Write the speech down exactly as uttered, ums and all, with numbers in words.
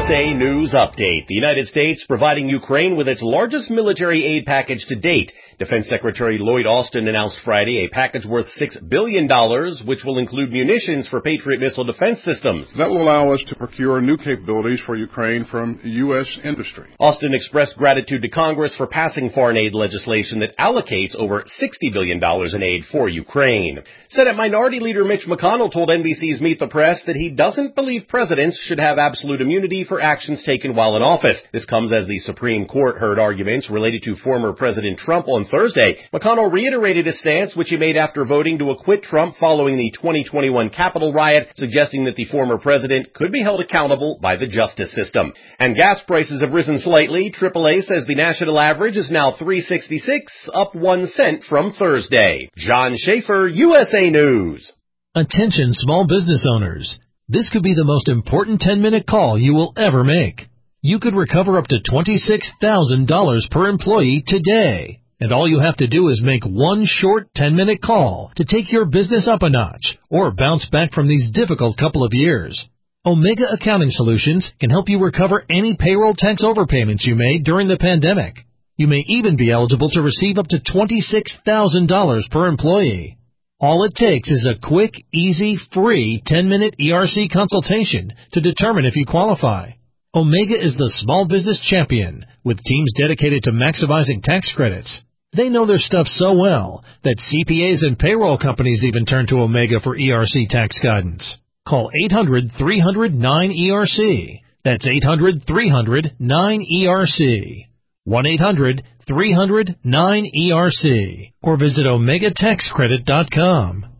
S A News Update. The United States providing Ukraine with its largest military aid package to date. Defense Secretary Lloyd Austin announced Friday a package worth six billion dollars, which will include munitions for Patriot missile defense systems. That will allow us to procure new capabilities for Ukraine from U S industry. Austin expressed gratitude to Congress for passing foreign aid legislation that allocates over sixty billion dollars in aid for Ukraine. Senate Minority Leader Mitch McConnell told N B C's Meet the Press that he doesn't believe presidents should have absolute immunity for actions taken while in office. This comes as the Supreme Court heard arguments related to former President Trump on Thursday. McConnell reiterated his stance, which he made after voting to acquit Trump following the twenty twenty-one Capitol riot, suggesting that the former president could be held accountable by the justice system. And gas prices have risen slightly. triple A says the national average is now three sixty-six, up one cent from Thursday. John Schaefer, U S A News. Attention small business owners. This could be the most important ten-minute call you will ever make. You could recover up to twenty-six thousand dollars per employee today. And all you have to do is make one short ten-minute call to take your business up a notch or bounce back from these difficult couple of years. Omega Accounting Solutions can help you recover any payroll tax overpayments you made during the pandemic. You may even be eligible to receive up to twenty-six thousand dollars per employee. All it takes is a quick, easy, free ten-minute E R C consultation to determine if you qualify. Omega is the small business champion with teams dedicated to maximizing tax credits. They know their stuff so well that C P As and payroll companies even turn to Omega for E R C tax guidance. Call eight hundred, three hundred, nine E R C. That's eight hundred, three hundred, nine E R C. one eight hundred, three hundred, nine E R C. Or visit omega tax credit dot com.